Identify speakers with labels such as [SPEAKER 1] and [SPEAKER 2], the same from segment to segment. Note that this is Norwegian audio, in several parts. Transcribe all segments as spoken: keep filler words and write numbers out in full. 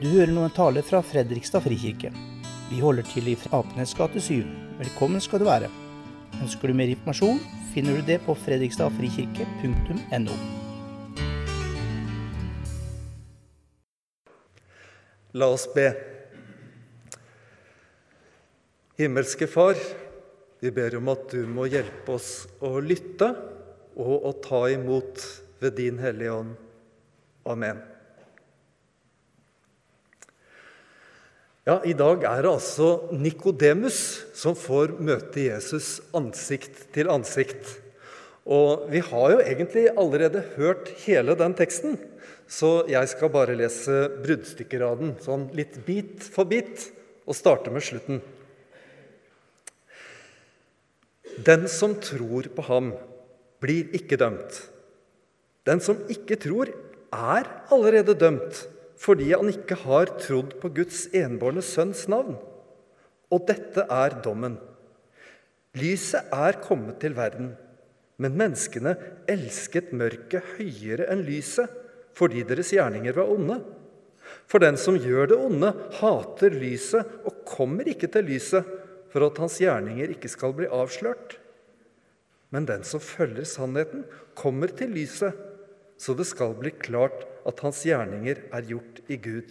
[SPEAKER 1] Du hører noen taler fra Fredrikstad Frikirke. Vi holder til i Apenes gate syv. Velkommen skal du være. Ønsker du mer informasjon, finner du det på fredrikstadfrikirke punktum no.
[SPEAKER 2] La oss be. Himmelske Far, vi ber om at du må hjelpe oss å lytte og å ta imot ved din Hellige Ånd. Amen. Ja, i dag er det altså Nikodemus som får møte Jesus ansikt til ansikt. Og vi har jo egentlig allerede hørt hele den teksten, så jeg skal bare lese bruddstykkeraden, sånn litt bit for bit, og starte med slutten. Den som tror på ham, blir ikke dømt. Den som ikke tror, er allerede dømt, fordi han ikke har trodd på Guds enbårne sønns navn. Og dette er dommen. Lyset er kommet til verden, men menneskene elsket mørket høyere enn lyset, fordi deres gjerninger var onde. For den som gjør det onde, hater lyset og kommer ikke til lyset, for at hans gjerninger ikke skal bli avslørt. Men den som følger sannheten, kommer til lyset, så det skal bli klart at hans gjerninger er gjort i Gud.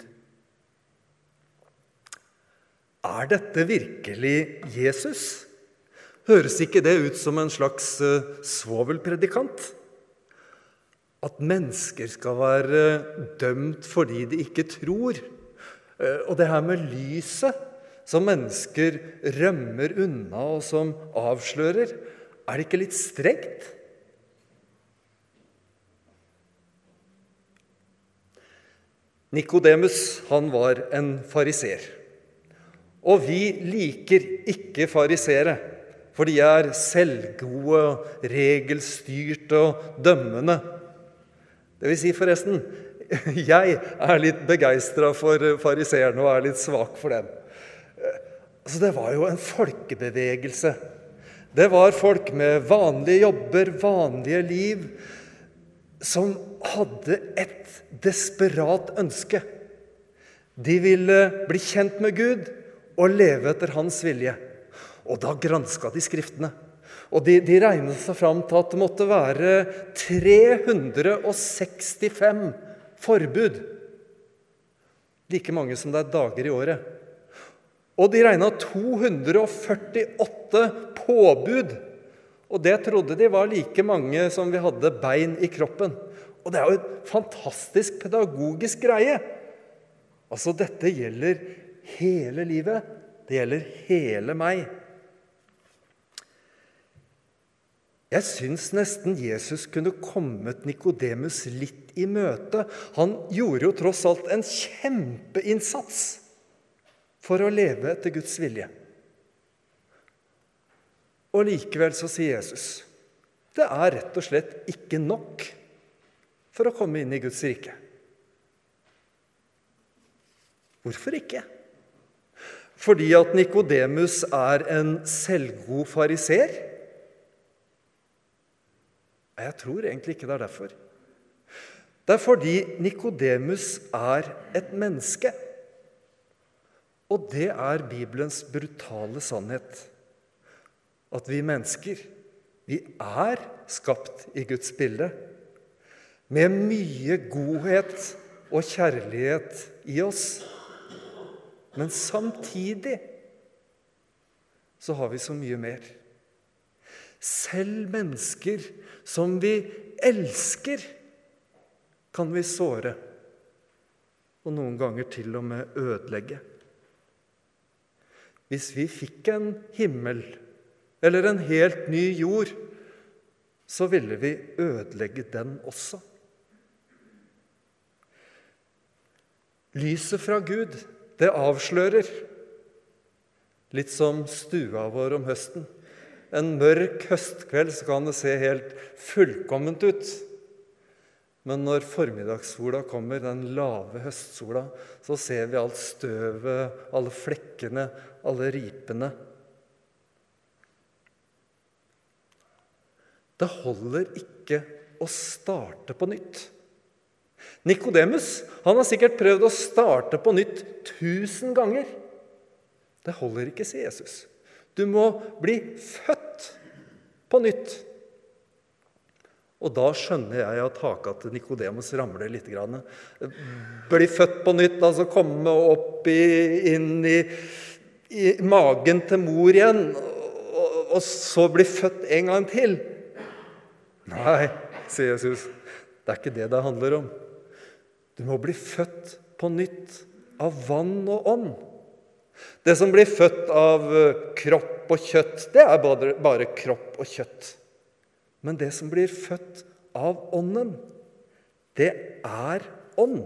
[SPEAKER 2] Er dette virkelig Jesus? Høres ikke det ut som en slags uh, svovelpredikant? At mennesker skal være dømt fordi de ikke tror. Uh, og det her med lyset, som mennesker rømmer unna og som avslører, er det ikke litt strengt? Nikodemus, han var en fariser. Og vi liker ikke farisere, for de er selvgode, regelstyrte og dømmende. Det vil si forresten, jeg er litt begeistret for fariserene og er litt svak for dem. Altså, det var jo en folkebevegelse. Det var folk med vanlige jobber, vanlige liv, som hadde et desperat ønske. De ville bli kjent med Gud og leve etter hans vilje. Og da gransket de skriftene. Og de, de regnet seg fram til at det måtte være tre hundre og sekstifem forbud. Like mange som det er dager i året. Og de regnet to hundre og førtiåtte påbud. Og det trodde de var like mange som vi hadde bein i kroppen. Og det er jo et fantastisk pedagogisk greie. Altså, dette gjelder hele livet. Det gjelder hele meg. Jeg synes nesten Jesus kunne kommet Nikodemus litt i møte. Han gjorde jo tross alt en kjempeinnsats for å leve etter Guds vilje. Og likevel så sier Jesus, det er rett og slett ikke nok for å komme inn i Guds rike. Hvorfor ikke? Fordi at Nikodemus er en selvgod fariser? Jeg tror egentlig ikke det er derfor. Det er fordi Nikodemus er et menneske. Og det er Bibelens brutale sannhet. At vi mennesker, vi er skapt i Guds bilde, med mye godhet og kjærlighet i oss. Men samtidig så har vi så mye mer. Selv mennesker som vi elsker, kan vi såre, og noen ganger til og med ødelegge. Hvis vi fikk en himmel, eller en helt ny jord, så ville vi ødelegge den også. Lyset fra Gud, det avslører. Litt som stua vår om høsten. En mørk høstkveld så kan det se helt fullkomment ut. Men når formiddagssola kommer, den lave høstsola, så ser vi alt støvet, alle flekkene, alle ripene. Det holder ikke å starte på nytt. Nikodemus, han har sikkert prøvd å starte på nytt tusen ganger. Det holder ikke, sier Jesus. Du må bli født på nytt. Og da skjønner jeg at haka til Nikodemus ramler litt. Grann. Bli født på nytt, altså komme opp i, inn i, i magen til mor igjen, og, og så bli født en gang til. Nei, sier Jesus, det er ikke det det handler om. Du må bli født på nytt av vann og ånd. Det som blir født av kropp og kjøtt, det er bare, bare kropp og kjøtt. Men det som blir født av ånden, det er ånd.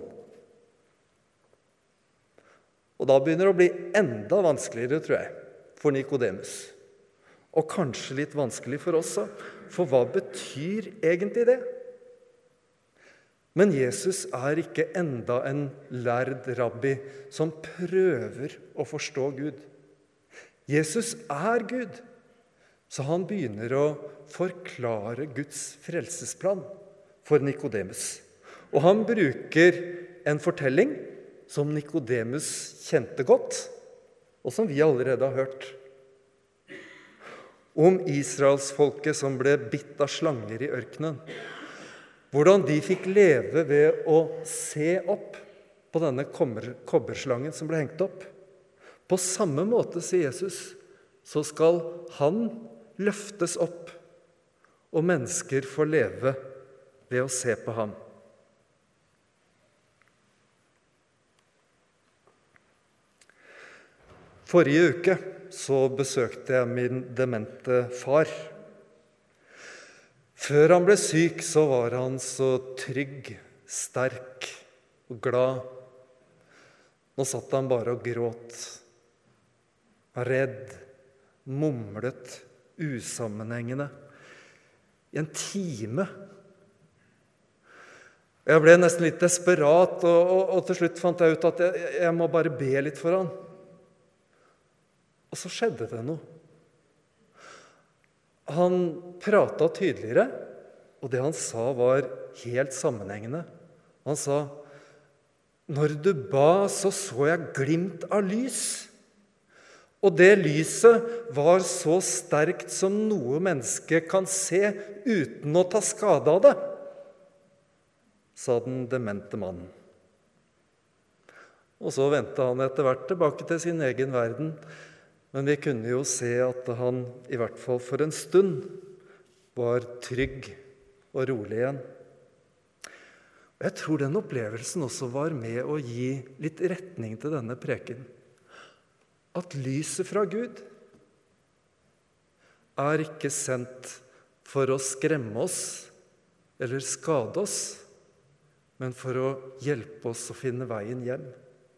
[SPEAKER 2] Og da begynner det å bli enda vanskeligere, tror jeg, for Nikodemus. Og kanskje litt vanskelig for oss også. For hva betyr egentlig det? Men Jesus er ikke enda en lærd rabbi som prøver å forstå Gud. Jesus er Gud. Så han begynner å forklare Guds frelsesplan for Nikodemus. Og han bruker en fortelling som Nikodemus kjente godt, og som vi allerede har hørt. Om Israelsfolket som ble bitt av slanger i ørkenen. Hvordan de fikk leve ved å se opp på denne kobberslangen som ble hengt opp. På samme måte, sier Jesus, så skal han løftes opp, og mennesker får leve ved å se på ham. Forrige uke så besøkte jeg min demente far. Før han ble syk, så var han så trygg, sterk og glad. Nå satt han bare og gråt, var redd, mumlet, usammenhengende, i en time. Jeg ble nesten litt desperat, og, og, og til slutt fant jeg ut at jeg, jeg må bare be litt for han. Og så skjedde det noe. Han pratet tydeligere, og det han sa var helt sammenhengende. Han sa, når du ba, så så jeg glimt av lys. Og det lyset var så sterkt som noe menneske kan se uten å ta skade av det, sa den demente mannen. Og så ventet han etter hvert tilbake til sin egen verden, men vi kunne jo se at han, i hvert fall for en stund, var trygg og rolig igjen. Og jeg tror den opplevelsen også var med å gi litt retning til denne preken. At lyset fra Gud er ikke sendt for å skremme oss eller skade oss, men for å hjelpe oss å finne veien hjem.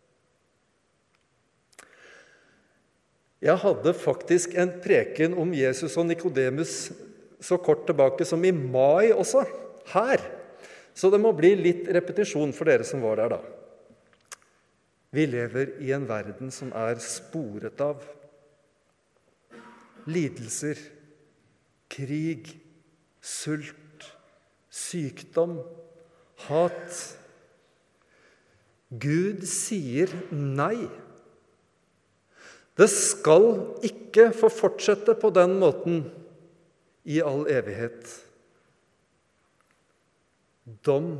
[SPEAKER 2] Jeg hadde faktisk en preken om Jesus og Nikodemus så kort tilbake som i mai også, her. Så det må bli litt repetisjon for dere som var der da. Vi lever i en verden som er sporet av lidelser, krig, sult, sykdom, hat. Gud sier nei. Det skal ikke få fortsette på den måten i all evighet. Dom,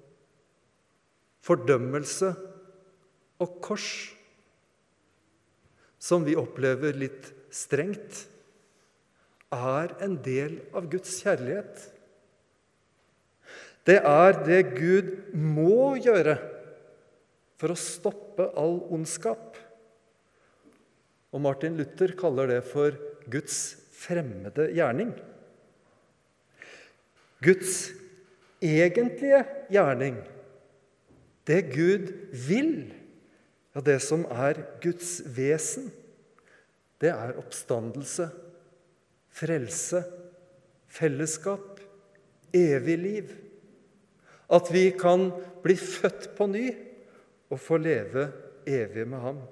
[SPEAKER 2] fordømmelse og kors, som vi opplever litt strengt, er en del av Guds kjærlighet. Det er det Gud må gjøre for å stoppe all ondskap. Og Martin Luther kaller det for Guds fremmede gjerning. Guds egentlige gjerning, det Gud vil, ja, det som er Guds vesen, det er oppstandelse, frelse, fellesskap, evig liv. At vi kan bli født på ny og få leve evig med ham.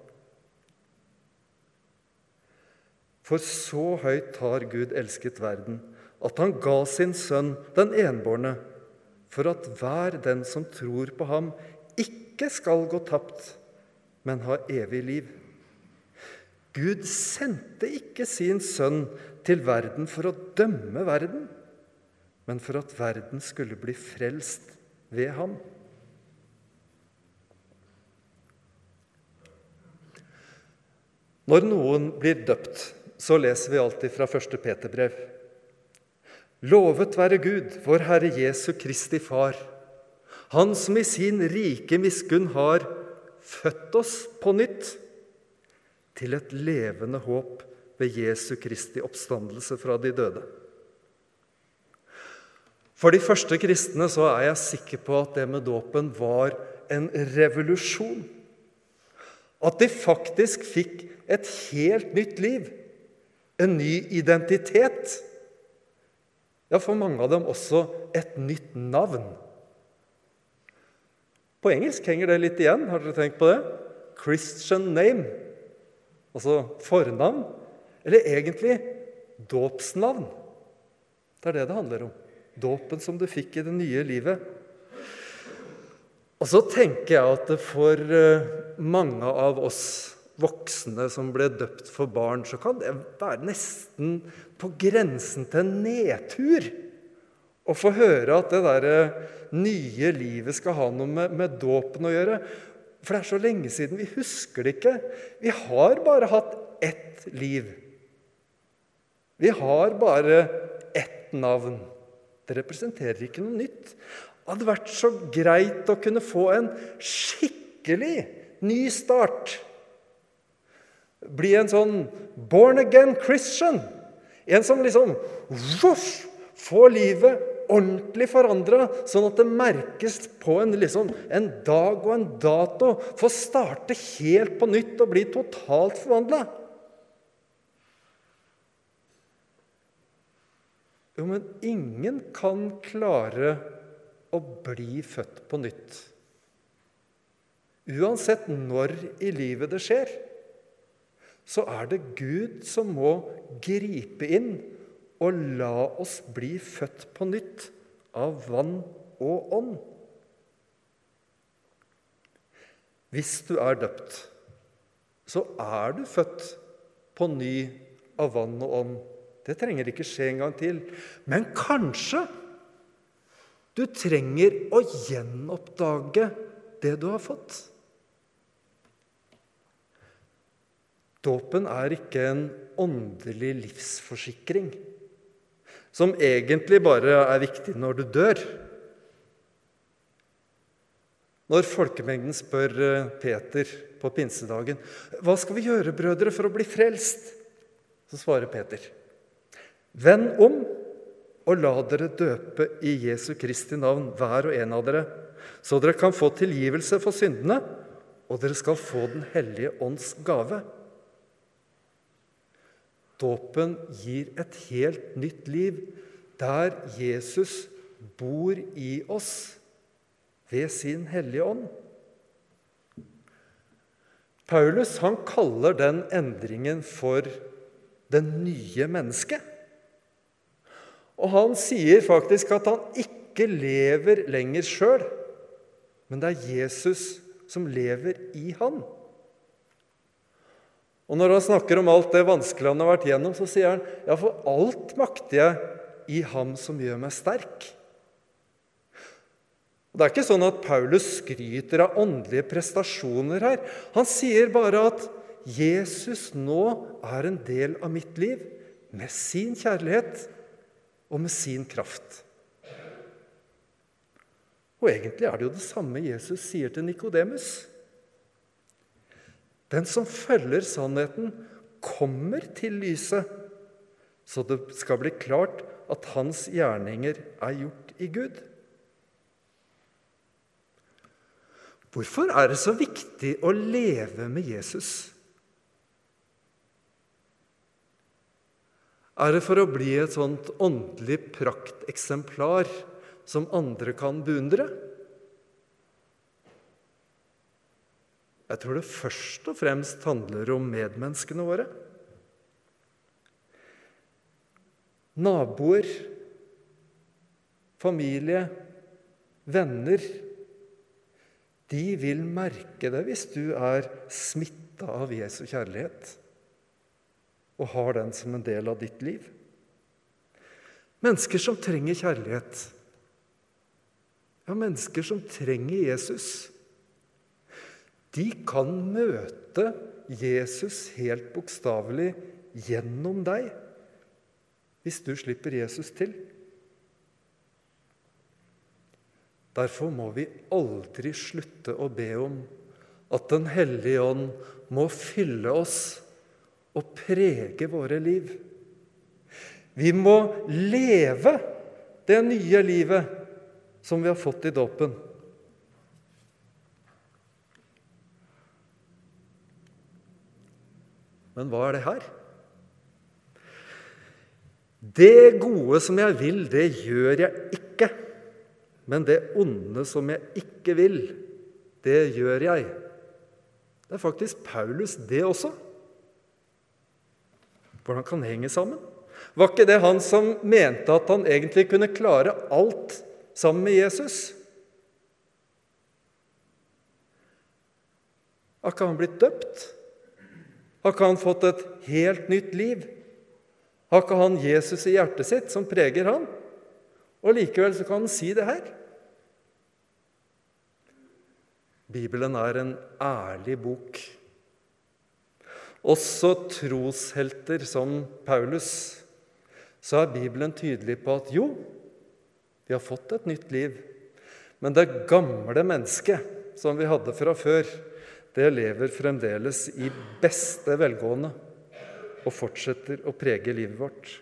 [SPEAKER 2] For så høyt har Gud elsket verden, at han ga sin sønn, den enbårne, for at hver den som tror på ham, ikke skal gå tapt, men ha evig liv. Gud sendte ikke sin sønn til verden for å dømme verden, men for at verden skulle bli frelst ved ham. Når noen blir døpt, så leser vi alltid fra første Peterbrev. Lovet være Gud, vår Herre Jesu Kristi Far, Han som i sin rike miskunn har født oss på nytt til et levende håp ved Jesu Kristi oppstandelse fra de døde. For de første kristne så er jeg sikker på at det med dåpen var en revolusjon. At de faktisk fikk et helt nytt liv, en ny identitet. Ja, for mange av dem også et nytt navn. På engelsk henger det litt igjen, har dere tenkt på det? Christian name, altså fornavn, eller egentlig dåpsnavn. Det er det det handler om. Dåpen som du fikk i det nye livet. Og så tenker jeg at for mange av oss voksne som ble døpt for barn, så kan det være nesten på grensen til en nedtur å få høre at det der nye livet skal ha noe med, med dåpen å gjøre. For det er så lenge siden, vi husker det ikke. Vi har bare hatt ett liv. Vi har bare ett navn. Det representerer ikke noe nytt. Det hadde vært så greit å kunne få en skikkelig ny start. Bli en sånn born again Christian. En som liksom voff, får livet ordentlig forandret, sånn at det merkes på en, liksom, en dag og en dato. Få starte helt på nytt og bli totalt forvandlet. Jo, men ingen kan klare å bli født på nytt. Uansett når i livet det skjer, så er det Gud som må gripe inn og la oss bli født på nytt av vann og ånd. Hvis du er døpt, så er du født på ny av vann og ånd. Det trenger ikke skje en gang til. Men kanskje du trenger å gjenoppdage det du har fått. Dåpen er ikke en åndelig livsforsikring, som egentlig bare er viktig når du dør. Når folkemengden spør Peter på pinsedagen, «Hva skal vi gjøre, brødre, for å bli frelst?» Så svarer Peter, «Vend om og la dere døpe i Jesu Kristi navn, hver og en av dere, så dere kan få tilgivelse for syndene, og dere skal få den hellige ånds gave.» Dåpen gir et helt nytt liv, der Jesus bor i oss ved sin hellige ånd. Paulus, han kaller den endringen for den nye mennesket. Og han sier faktisk at han ikke lever lenger selv, men det er Jesus som lever i han. Og når han snakker om alt det vanskelige han har vært gjennom, så sier han, ja, for alt makter jeg i ham som gjør meg sterk. Det er ikke sånn at Paulus skryter av åndelige prestasjoner her. Han sier bare at Jesus nå er en del av mitt liv med sin kjærlighet og med sin kraft. Og egentlig er det jo det samme Jesus sier til Nikodemus. Den som følger sannheten, kommer til lyset, så det skal bli klart at hans gjerninger er gjort i Gud. Hvorfor er det så viktig å leve med Jesus? Er det for å bli et sånt åndelig prakteksemplar som andre kan beundre? Jeg tror det først og fremst handler om medmenneskene våre. Naboer, familie, venner, de vil merke det hvis du er smittet av Jesu kjærlighet og har den som en del av ditt liv. Mennesker som trenger kjærlighet, ja, mennesker som trenger Jesus, de kan møte Jesus helt bokstavelig gjennom deg, hvis du slipper Jesus til. Derfor må vi aldri slutte å be om at Den hellige ånd må fylle oss og prege våre liv. Vi må leve det nye livet som vi har fått i dåpen. Men hva er det her? Det gode som jeg vil, det gjør jeg ikke. Men det onde som jeg ikke vil, det gjør jeg. Det er faktisk Paulus det også. Hvordan kan det henge sammen? Var ikke det han som mente at han egentlig kunne klare alt sammen med Jesus? Har ikke han blitt døpt? Har ikke han fått et helt nytt liv? Har ikke han Jesus i hjertet sitt som preger han? Og likevel så kan han si det her. Bibelen er en ærlig bok. Også troshelter som Paulus, så er Bibelen tydelig på at jo, vi har fått et nytt liv, men det gamle mennesket som vi hadde fra før, det lever fremdeles i beste velgående og fortsetter å prege livet vårt.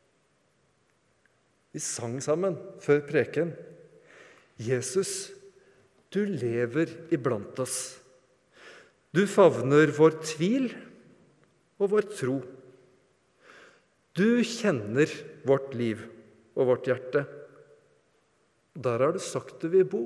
[SPEAKER 2] Vi sang sammen før preken. Jesus, du lever iblant oss. Du favner vår tvil og vår tro. Du kjenner vårt liv og vårt hjerte. Der har du sagt du vil bo.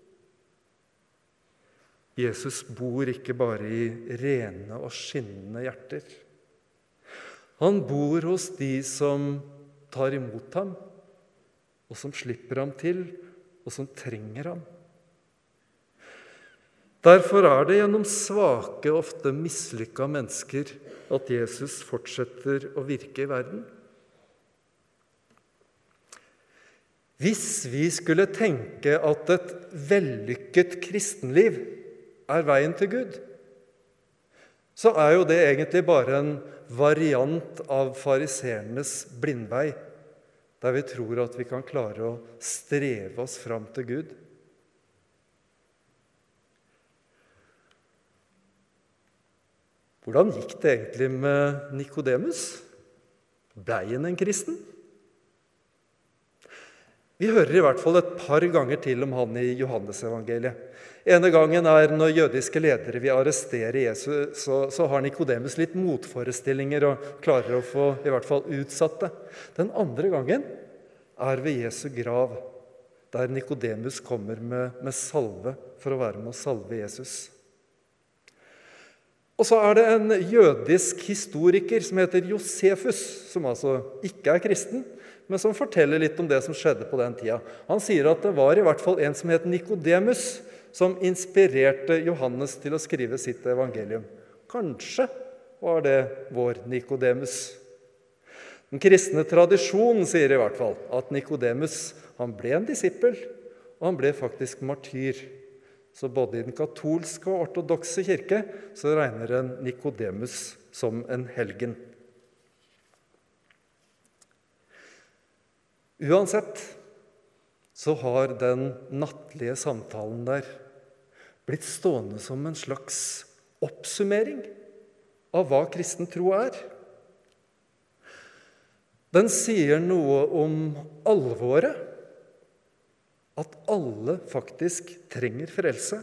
[SPEAKER 2] Jesus bor ikke bare i rene og skinnende hjerter. Han bor hos de som tar imot ham, og som slipper ham til, og som trenger ham. Derfor er det gjennom svake, ofte mislykkede mennesker at Jesus fortsetter å virke i verden. Hvis vi skulle tenke at et vellykket kristenliv er veien til Gud, så er jo det egentlig bare en variant av fariseernes blindvei, der vi tror at vi kan klare å streve oss fram til Gud. Hvordan gikk det egentlig med Nikodemus? Ble han en kristen? Vi hører i hvert fall et par ganger til om han i Johannesevangeliet. Ene gangen er når jødiske ledere vil arrestere Jesus, så, så har Nikodemus litt motforestillinger og klarer å få i hvert fall utsatt det. Den andre gangen er ved Jesu grav, der Nikodemus kommer med, med salve for å være med å salve Jesus. Og så er det en jødisk historiker som heter Josefus, som altså ikke er kristen, men som forteller litt om det som skjedde på den tida. Han sier at det var i hvert fall en som het Nikodemus, som inspirerte Johannes til å skrive sitt evangelium. Kanskje var det vår Nikodemus. Den kristne tradisjonen sier i hvert fall at Nikodemus, han ble en disippel, og han ble faktisk martyr. Så både i den katolske og ortodokse kirke så regner en Nikodemus som en helgen. Uansett så har den nattlige samtalen der blitt stående som en slags oppsummering av hva kristen tro er. Den sier noe om alvoret, at alle faktisk trenger frelse.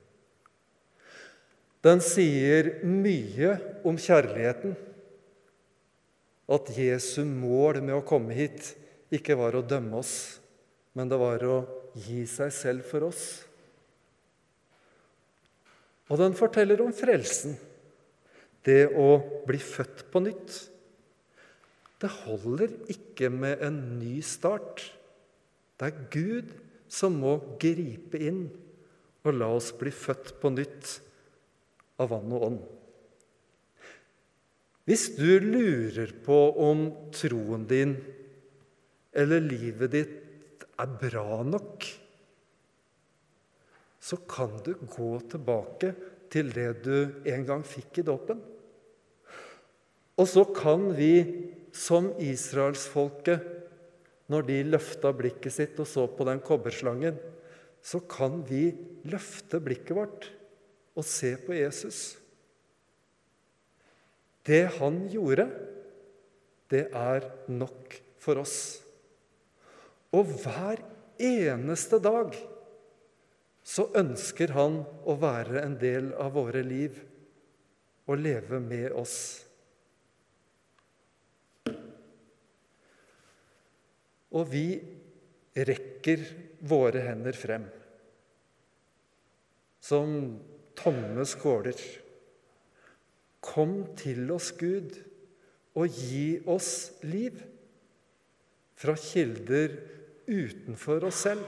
[SPEAKER 2] Den sier mye om kjærligheten, at Jesu mål med å komme hit ikke var å dømme oss, men det var å gi seg selv for oss. Og den forteller om frelsen, det å bli født på nytt. Det holder ikke med en ny start. Det er Gud som må gripe inn og la oss bli født på nytt av vann og ånd. Hvis du lurer på om troen din eller livet ditt er bra nok, så kan du gå tilbake til det du en gang fikk i dåpen. Og så kan vi, som Israelsfolket, når de løftet blikket sitt og så på den kobberslangen, så kan vi løfte blikket vårt og se på Jesus. Det han gjorde, det er nok for oss. Og hver eneste dag så ønsker han å være en del av våre liv og leve med oss. Og vi rekker våre hender frem, som tomme skåler. Kom til oss, Gud, og gi oss liv fra kilder utenfor oss selv.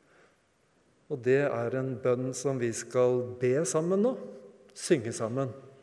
[SPEAKER 2] Og det er en bønn som vi skal be sammen nå, synge sammen.